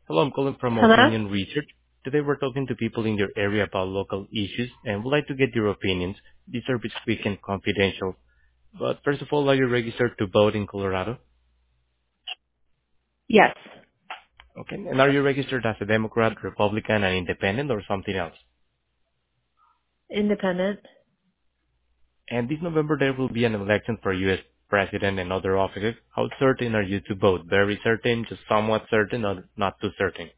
Hello, I'm calling from Hello? Opinion Research. Today we're talking to people in your area about local issues and would like to get your opinions. This service is quick and confidential. But first of all, are you registered to vote in Colorado? Yes. Okay. And are you registered as a Democrat, Republican, and Independent or something else? Independent. And this November there will be an election for U.S. President and other offices. How certain are you to vote? Very certain, just somewhat certain, or not too certain?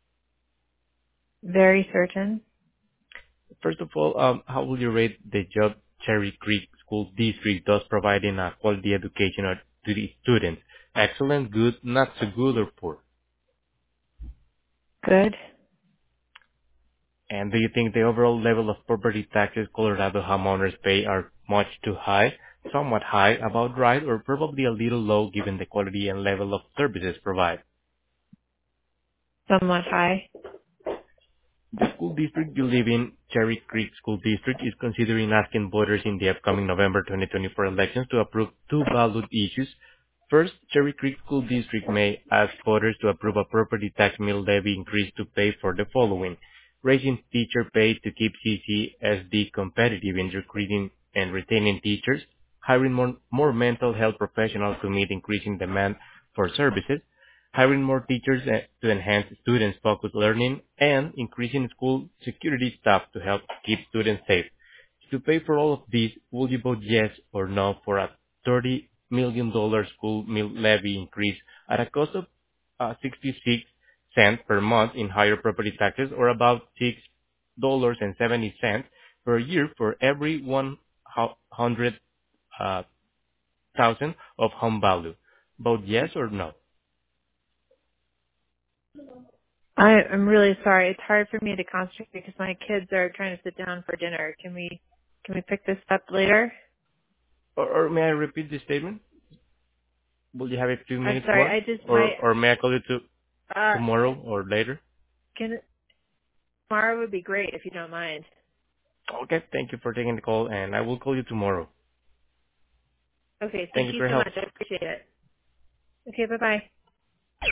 Very certain. First of all, how will you rate the job Cherry Creek School District does providing a quality education to the students? Excellent, good, not so good, or poor? Good. And do you think the overall level of property taxes Colorado homeowners pay are much too high, somewhat high, about right, or probably a little low given the quality and level of services provided? Somewhat high. The school district you live in, Cherry Creek School District, is considering asking voters in the upcoming November 2024 elections to approve two ballot issues. First, Cherry Creek School District may ask voters to approve a property tax mill levy increase to pay for the following: raising teacher pay to keep CCSD competitive in recruiting and retaining teachers, hiring more mental health professionals to meet increasing demand for services, hiring more teachers to enhance students' focused learning, and increasing school security staff to help keep students safe. To pay for all of these, will you vote yes or no for a $30 million school meal levy increase at a cost of 66 cents per month in higher property taxes, or about $6.70 per year for every 100,000 of home value? Vote yes or no. I'm really sorry. It's hard for me to concentrate because my kids are trying to sit down for dinner. Can we pick this up later? Or may I repeat the statement? Will you have a few I'm minutes sorry. more? I just Or may I call you uh tomorrow or later? can tomorrow would be great if you don't mind. Okay, thank you for taking the call, and I will call you tomorrow. Okay, Thank thank you you for your so help. much. I appreciate it. Okay, bye bye.